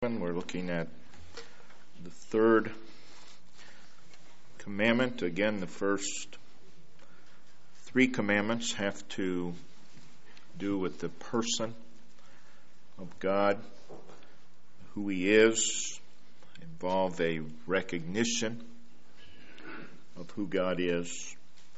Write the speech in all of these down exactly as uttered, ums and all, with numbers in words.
We're looking at the third commandment. Again, the first three commandments have to do with the person of God, who He is, involve a recognition of who God is.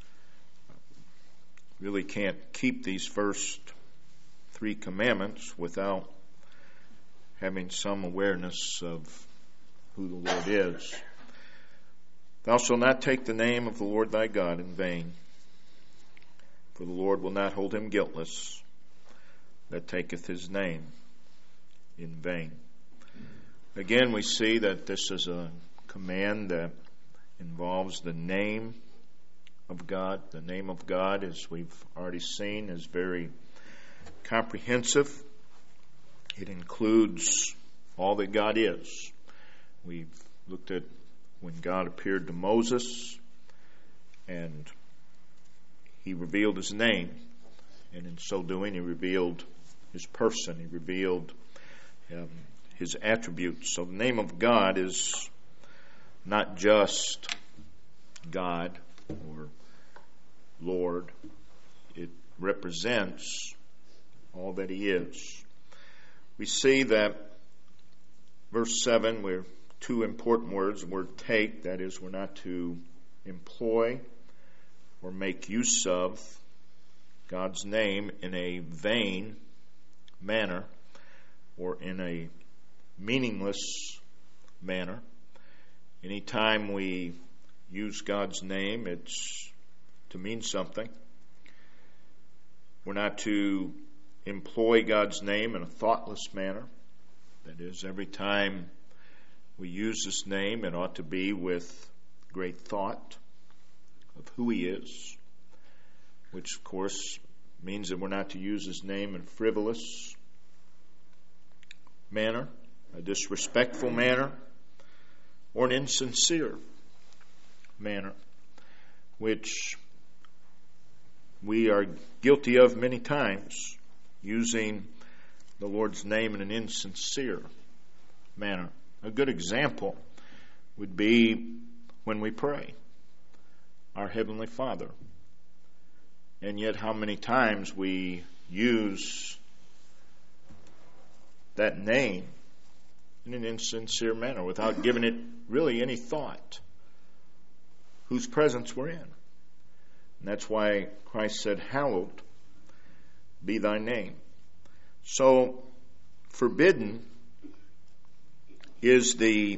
Really can't keep these first three commandments without having some awareness of who the Lord is. Thou shalt not take the name of the Lord thy God in vain, for the Lord will not hold him guiltless that taketh his name in vain. Again, we see that this is a command that involves the name of God. The name of God, as we've already seen, is very comprehensive. It includes all that God is. We've looked at when God appeared to Moses and He revealed His name. And in so doing, He revealed His person. He revealed um, His attributes. So the name of God is not just God or Lord. It represents all that He is. We see that verse seven, we're two important words. The word take, that is, we're not to employ or make use of God's name in a vain manner or in a meaningless manner. Anytime we use God's name, it's to mean something. We're not to employ God's name in a thoughtless manner. That is, every time we use His name, it ought to be with great thought of who He is, which of course means that we're not to use His name in a frivolous manner, a disrespectful manner, or an insincere manner, which we are guilty of many times, using the Lord's name in an insincere manner. A good example would be when we pray, our Heavenly Father. And yet how many times we use that name in an insincere manner without giving it really any thought whose presence we're in. And that's why Christ said, hallowed be thy name. So, forbidden is the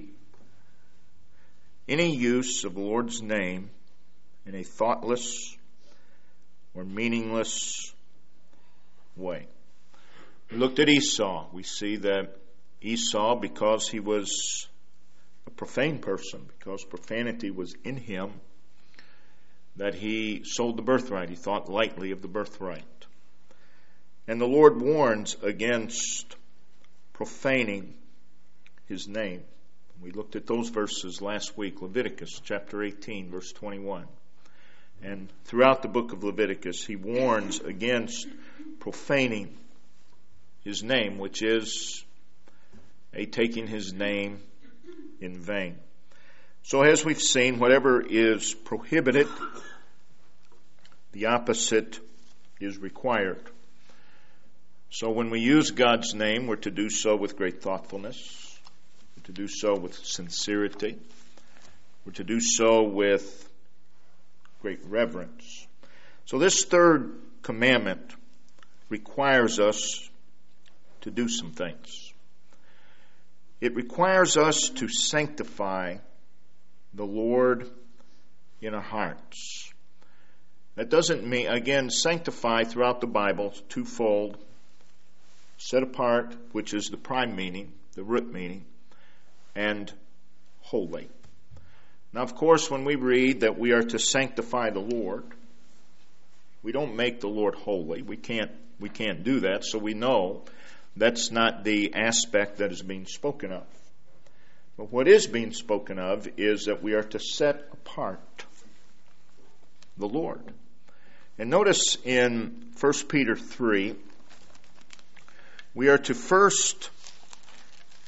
any use of the Lord's name in a thoughtless or meaningless way. We looked at Esau. We see that Esau, because he was a profane person, because profanity was in him, that he sold the birthright. He thought lightly of the birthright. And the Lord warns against profaning His name. We looked at those verses last week, Leviticus chapter eighteen, verse twenty-one. And throughout the book of Leviticus, He warns against profaning His name, which is a taking His name in vain. So as we've seen, whatever is prohibited, the opposite is required. So when we use God's name, we're to do so with great thoughtfulness. We're to do so with sincerity. We're to do so with great reverence. So this third commandment requires us to do some things. It requires us to sanctify the Lord in our hearts. That doesn't mean, again, sanctify throughout the Bible, twofold. Set apart, which is the prime meaning, the root meaning, and holy. Now, of course, when we read that we are to sanctify the Lord, we don't make the Lord holy. We can't, we can't do that, so we know that's not the aspect that is being spoken of. But what is being spoken of is that we are to set apart the Lord. And notice in First Peter three, we are to first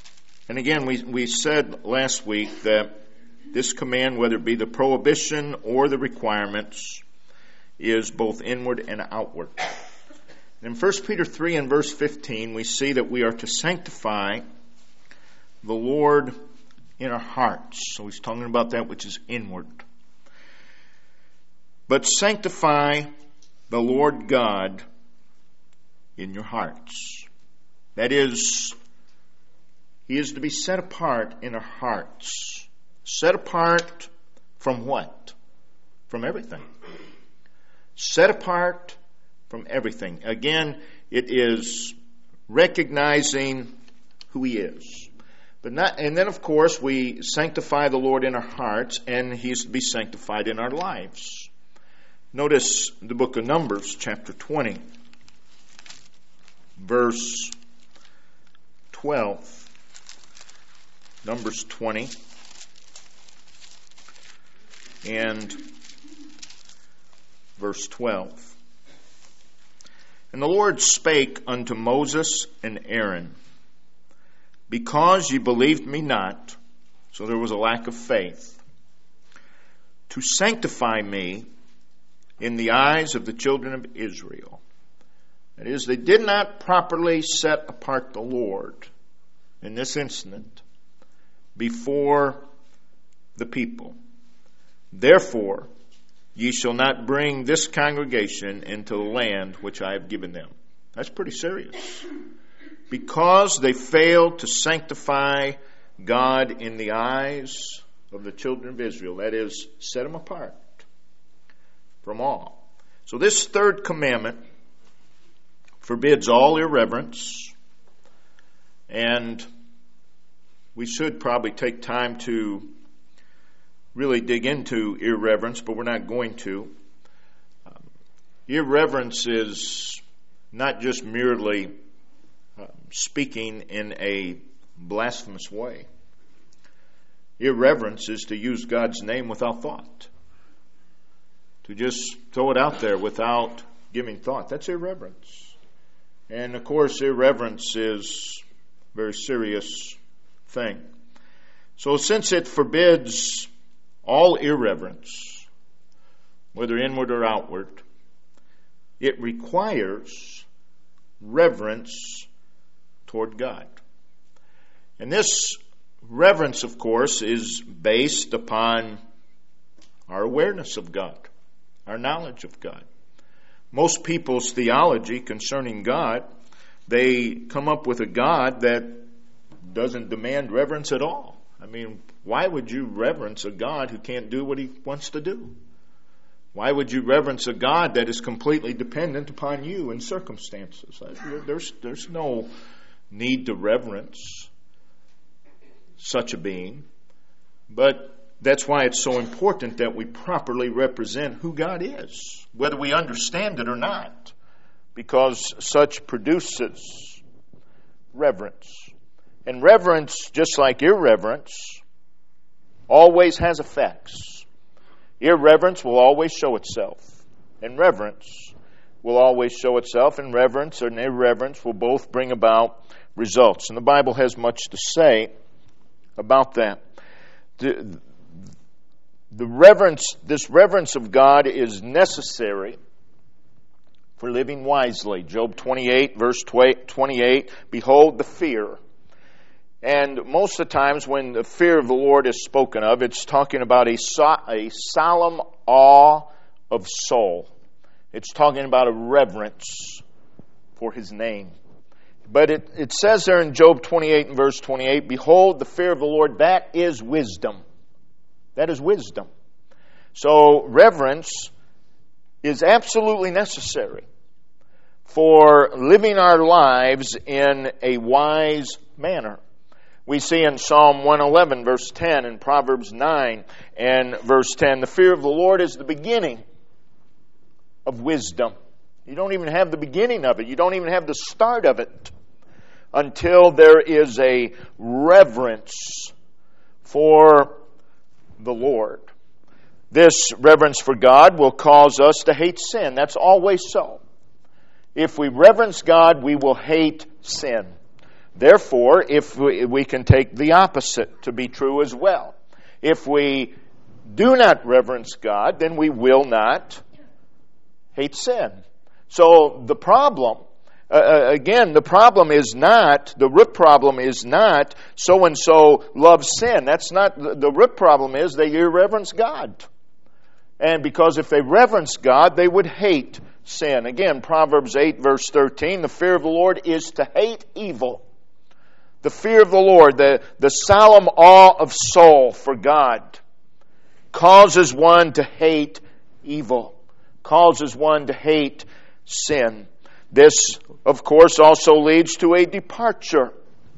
And again, we, we said last week that this command, whether it be the prohibition or the requirements, is both inward and outward. In First Peter three and verse fifteen, we see that we are to sanctify the Lord in our hearts. So he's talking about that which is inward. But sanctify the Lord God in your hearts. That is, He is to be set apart in our hearts. Set apart from what? From everything. Set apart from everything. Again, it is recognizing who He is. But not, and then, of course, we sanctify the Lord in our hearts, and He's to be sanctified in our lives. Notice the book of Numbers, chapter twenty, verse twelve. Numbers twenty and verse twelve. And the Lord spake unto Moses and Aaron, because ye believed me not, so there was a lack of faith, to sanctify me in the eyes of the children of Israel. That is, they did not properly set apart the Lord in this incident before the people. Therefore, ye shall not bring this congregation into the land which I have given them. That's pretty serious. Because they failed to sanctify God in the eyes of the children of Israel. That is, set them apart from all. So this third commandment forbids all irreverence, and we should probably take time to really dig into irreverence, but we're not going to. Um, irreverence is not just merely uh, speaking in a blasphemous way. Irreverence is to use God's name without thought. To just throw it out there without giving thought. That's irreverence. And of course, irreverence is a very serious thing. So since it forbids all irreverence, whether inward or outward, it requires reverence toward God. And this reverence, of course, is based upon our awareness of God, our knowledge of God. Most people's theology concerning God, they come up with a God that doesn't demand reverence at all. I mean, why would you reverence a God who can't do what He wants to do? Why would you reverence a God that is completely dependent upon you and circumstances? There's, there's no need to reverence such a being. But that's why it's so important that we properly represent who God is, whether we understand it or not, because such produces reverence. And reverence, just like irreverence, always has effects. Irreverence will always show itself, and reverence will always show itself, and reverence and irreverence will both bring about results. And the Bible has much to say about that. The, the reverence, this reverence of God is necessary for living wisely. Job twenty-eight, verse twenty-eight, behold the fear. And most of the times when the fear of the Lord is spoken of, it's talking about a, so, a solemn awe of soul. It's talking about a reverence for His name. But it, it says there in Job twenty-eight and verse twenty-eight, behold the fear of the Lord, that is wisdom. That is wisdom. So reverence is absolutely necessary for living our lives in a wise manner. We see in Psalm one eleven, verse ten, and Proverbs nine and verse ten, the fear of the Lord is the beginning of wisdom. You don't even have the beginning of it. You don't even have the start of it until there is a reverence for the Lord. This reverence for God will cause us to hate sin. That's always so. If we reverence God, we will hate sin. Therefore, if we, we can take the opposite to be true as well. If we do not reverence God, then we will not hate sin. So the problem, uh, again, the problem is not, the root problem is not so-and-so loves sin. That's not, the root problem is they irreverence God. And because if they reverence God, they would hate sin. Again, Proverbs eight, verse thirteen, the fear of the Lord is to hate evil. The fear of the Lord, the, the solemn awe of soul for God, causes one to hate evil, causes one to hate sin. This, of course, also leads to a departure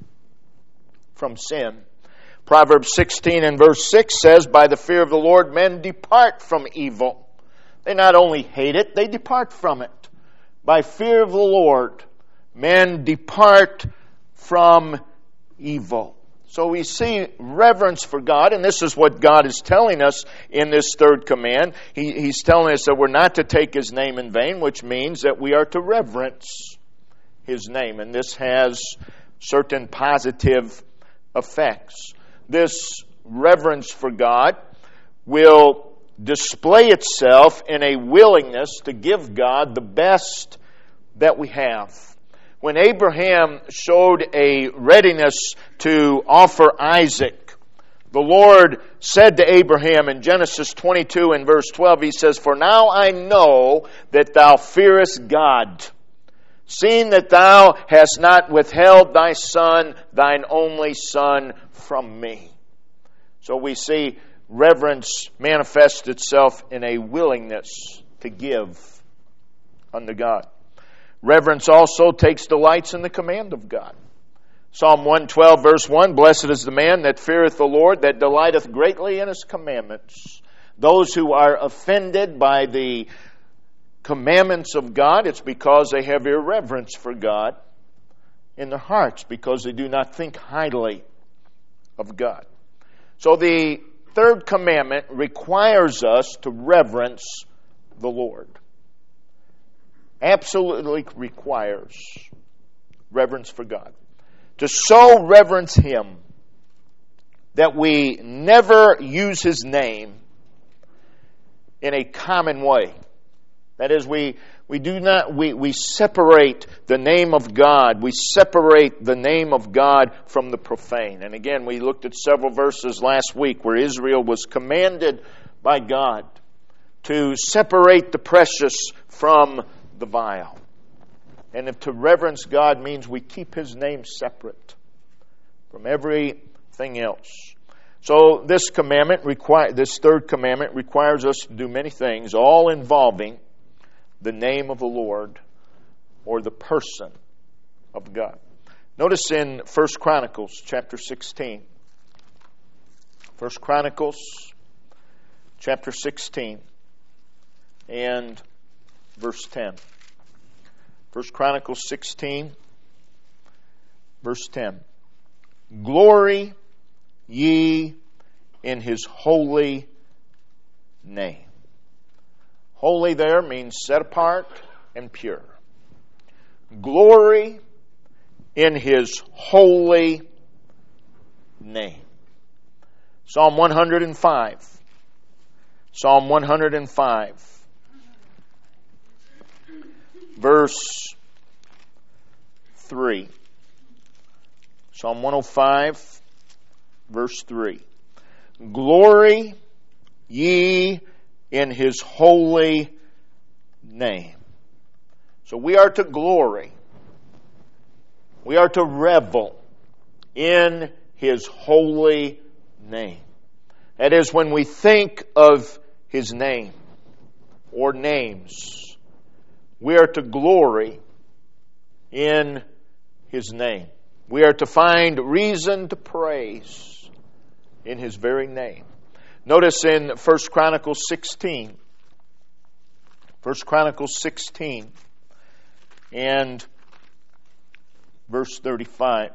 from sin. Proverbs sixteen and verse six says, by the fear of the Lord men depart from evil. They not only hate it, they depart from it. By fear of the Lord men depart from evil. So we see reverence for God, and this is what God is telling us in this third command. He, he's telling us that we're not to take His name in vain, which means that we are to reverence His name. And this has certain positive effects. This reverence for God will display itself in a willingness to give God the best that we have. When Abraham showed a readiness to offer Isaac, the Lord said to Abraham in Genesis twenty-two and verse twelve, He says, for now I know that thou fearest God, seeing that thou hast not withheld thy son, thine only son, from me. So we see reverence manifest itself in a willingness to give unto God. Reverence also takes delights in the command of God. Psalm one twelve verse one, blessed is the man that feareth the Lord, that delighteth greatly in His commandments. Those who are offended by the commandments of God, it's because they have irreverence for God in their hearts, because they do not think highly of God. So the third commandment requires us to reverence the Lord. Absolutely requires reverence for God. To so reverence Him that we never use His name in a common way. That is, we we do not we, we separate the name of God. We separate the name of God from the profane. And again, we looked at several verses last week where Israel was commanded by God to separate the precious from the vile. And if to reverence God means we keep His name separate from everything else. So this commandment require this third commandment requires us to do many things, all involving the name of the Lord or the person of God. Notice in First Chronicles chapter sixteen. First Chronicles chapter sixteen and verse ten. First Chronicles sixteen, verse ten. Glory ye in His holy name. Holy there means set apart and pure. Glory in His holy name. Psalm one hundred five. Psalm one hundred five. Verse three. Psalm one oh five, verse three. Glory ye in His holy name. So we are to glory. We are to revel in His holy name. That is, when we think of His name or names, we are to glory in His name. We are to find reason to praise in His very name. Notice in First Chronicles sixteen, First Chronicles sixteen and verse thirty-five.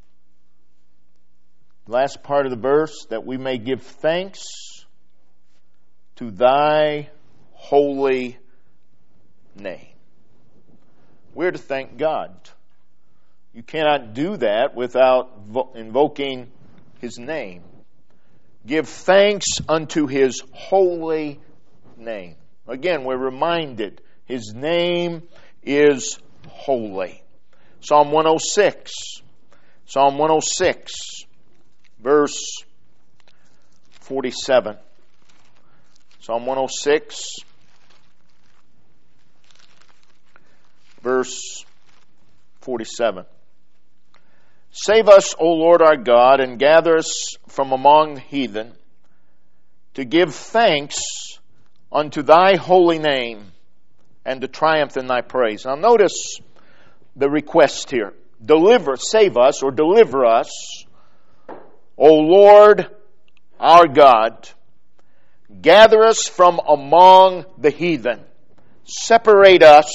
Last part of the verse, that we may give thanks to thy holy name. We're to thank God. You cannot do that without invoking His name. Give thanks unto His holy name. Again, we're reminded His name is holy. Psalm one oh six. Psalm one oh six, verse forty-seven. Psalm one oh six, verse forty-seven. Save us, O Lord our God, and gather us from among heathen, to give thanks unto thy holy name, and to triumph in thy praise. Now notice the request here. Deliver, save us, or deliver us, O Lord our God. Gather us from among the heathen. Separate us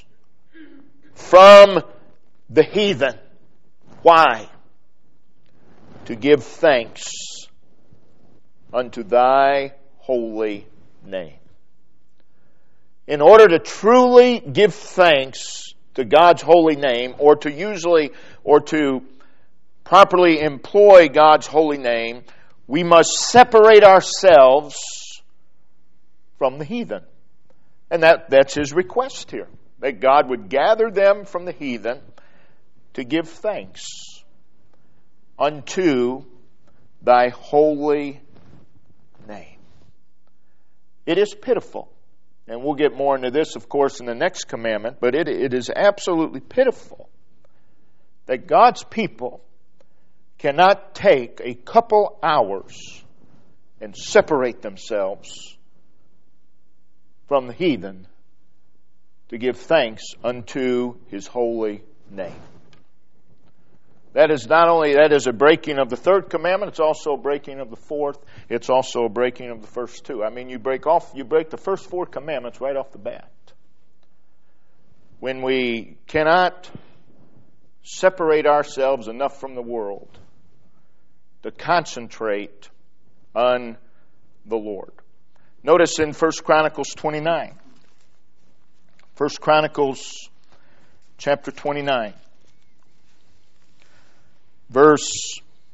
from the heathen. Why? To give thanks unto thy holy name. In order to truly give thanks to God's holy name, or to usually, or to properly employ God's holy name, we must separate ourselves from the heathen. And that, that's His request here. That God would gather them from the heathen to give thanks unto thy holy name. It is pitiful. And we'll get more into this, of course, in the next commandment. But it, it is absolutely pitiful that God's people cannot take a couple hours and separate themselves from the heathen to give thanks unto His holy name. That is not only, that is a breaking of the third commandment, it's also a breaking of the fourth, it's also a breaking of the first two. I mean, you break off, you break the first four commandments right off the bat. When we cannot separate ourselves enough from the world to concentrate on the Lord. Notice in First Chronicles twenty-nine. First Chronicles chapter twenty-nine. Verse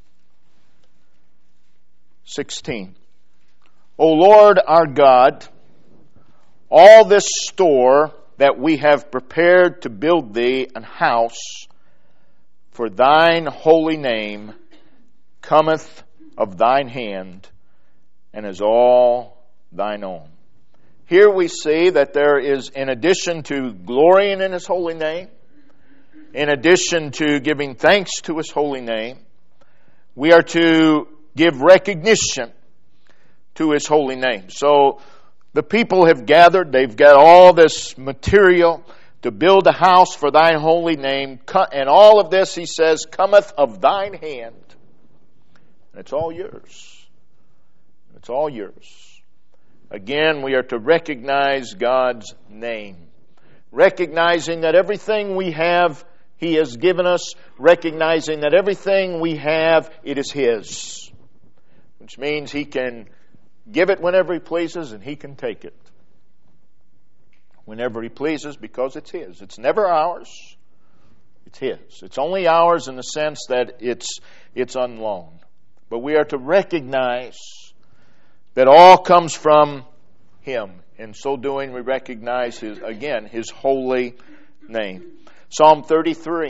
sixteen. O Lord our God, all this store that we have prepared to build thee an house for thine holy name cometh of thine hand, and is all thine own. Here we see that there is, in addition to glorying in His holy name, in addition to giving thanks to His holy name, we are to give recognition to His holy name. So the people have gathered, they've got all this material to build a house for thine holy name, and all of this, he says, cometh of thine hand. And it's all yours. It's all yours. Again, we are to recognize God's name. Recognizing that everything we have, He has given us. Recognizing that everything we have, it is His. Which means He can give it whenever He pleases, and He can take it whenever He pleases, because it's His. It's never ours. It's His. It's only ours in the sense that it's it's unloaned. But we are to recognize that all comes from Him. In so doing, we recognize His, again, His holy name. Psalm thirty-three.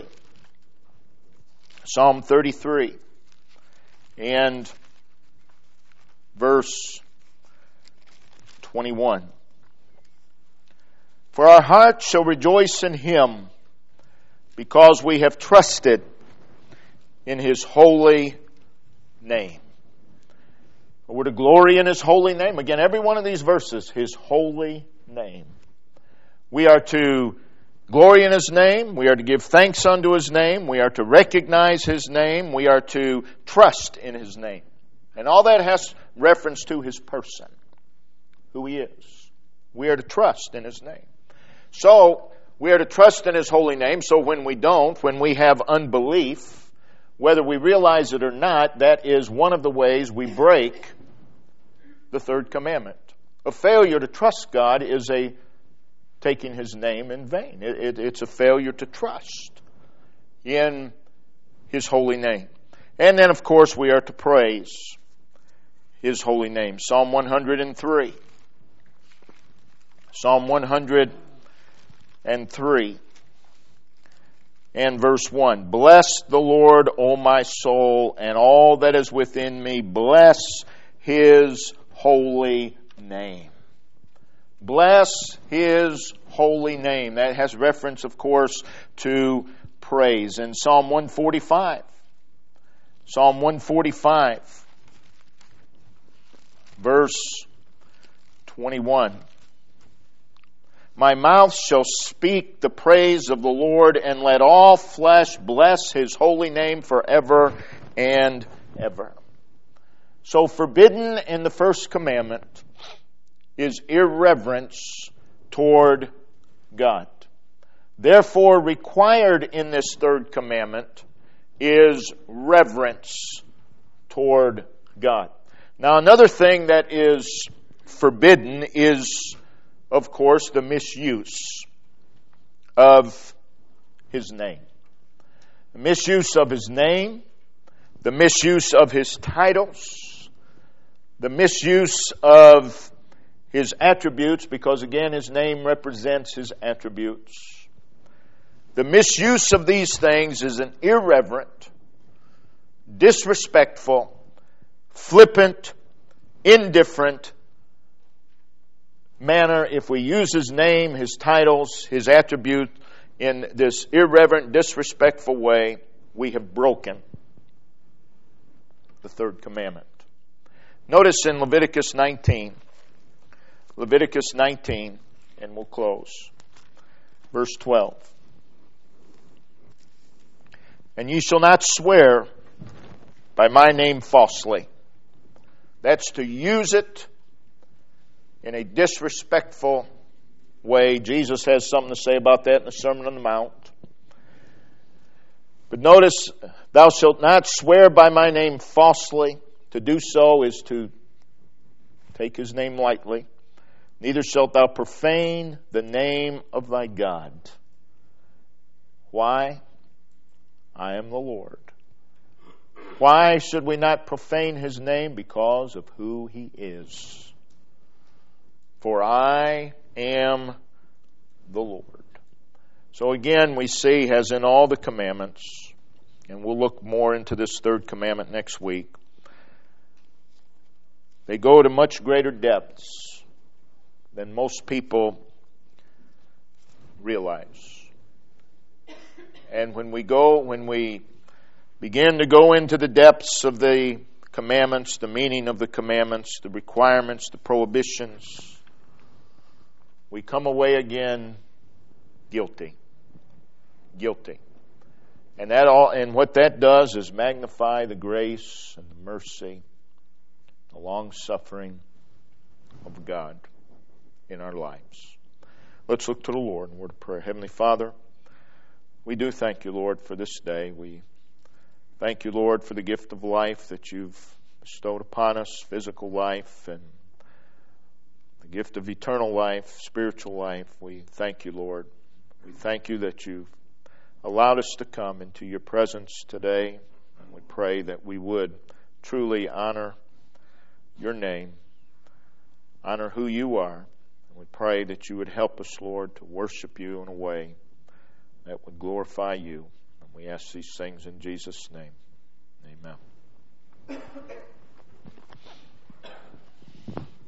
Psalm thirty-three. And verse twenty-one. For our heart shall rejoice in Him, because we have trusted in His holy name. We're to glory in His holy name. Again, every one of these verses, His holy name. We are to glory in His name. We are to give thanks unto His name. We are to recognize His name. We are to trust in His name. And all that has reference to His person, who He is. We are to trust in His name. So, we are to trust in His holy name. So when we don't, when we have unbelief, whether we realize it or not, that is one of the ways we break the third commandment. A failure to trust God is a taking His name in vain. It, it, it's a failure to trust in His holy name. And then, of course, we are to praise His holy name. Psalm one hundred three. Psalm one hundred three and verse one. Bless the Lord, O my soul, and all that is within me. Bless His holy name. Bless His holy name. That has reference, of course, to praise. In Psalm one forty-five. Psalm one forty-five. Verse twenty-one. My mouth shall speak the praise of the Lord, and let all flesh bless His holy name forever and ever. So forbidden in the first commandment is irreverence toward God. Therefore, required in this third commandment is reverence toward God. Now, another thing that is forbidden is, of course, the misuse of His name. The misuse of His name, the misuse of His titles, the misuse of His attributes, because again, His name represents His attributes. The misuse of these things is an irreverent, disrespectful, flippant, indifferent manner. If we use His name, His titles, His attribute in this irreverent, disrespectful way, we have broken the third commandment. Notice in Leviticus nineteen, Leviticus nineteen, and we'll close, verse twelve. And ye shall not swear by my name falsely. That's to use it in a disrespectful way. Jesus has something to say about that in the Sermon on the Mount. But notice, thou shalt not swear by my name falsely. To do so is to take His name lightly. Neither shalt thou profane the name of thy God. Why? I am the Lord. Why should we not profane His name? Because of who He is. For I am the Lord. So again, we see, as in all the commandments, and we'll look more into this third commandment next week, they go to much greater depths than most people realize. And when we go, when we begin to go into the depths of the commandments, the meaning of the commandments, the requirements, the prohibitions, we come away again guilty. Guilty. And that all and what that does is magnify the grace and the mercy, the long suffering of God in our lives. Let's look to the Lord in a word of prayer. Heavenly Father, we do thank you, Lord, for this day. We thank you, Lord, for the gift of life that you've bestowed upon us, physical life, and the gift of eternal life, spiritual life. We thank you, Lord. We thank you that you've allowed us to come into your presence today. And we pray that we would truly honor your name, honor who you are. And we pray that you would help us, Lord, to worship you in a way that would glorify you. And we ask these things in Jesus' name. Amen.